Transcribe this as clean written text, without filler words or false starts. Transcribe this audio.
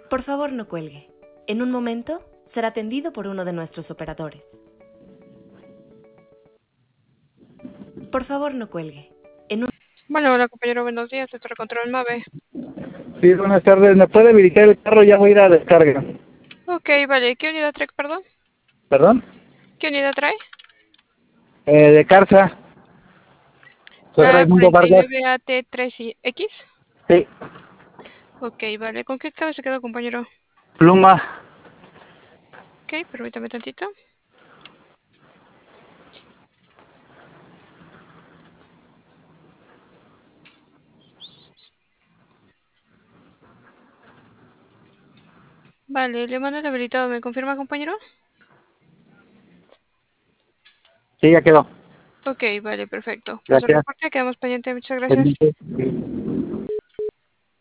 Por favor, no cuelgue. En un momento será atendido por uno de nuestros operadores. Por favor, no cuelgue. Bueno, hola compañero, buenos días, esto es Control Mave. Sí, buenas tardes. ¿Me puede habilitar el carro? Ya voy a ir a descarga. Ok, vale, ¿qué unidad trae, perdón? ¿Perdón? ¿Qué unidad trae? De Carza. Soy La Raimundo Vargas. 49AT3X. Sí. Ok, vale, ¿con qué cabe se quedó, compañero? Pluma. Ok, permítame tantito. Vale, le mando el habilitado, ¿me confirma, compañero? Sí, ya quedó. Ok, vale, perfecto. Paso el Gracias. reporte, quedamos pendientes, muchas gracias. Pendiente.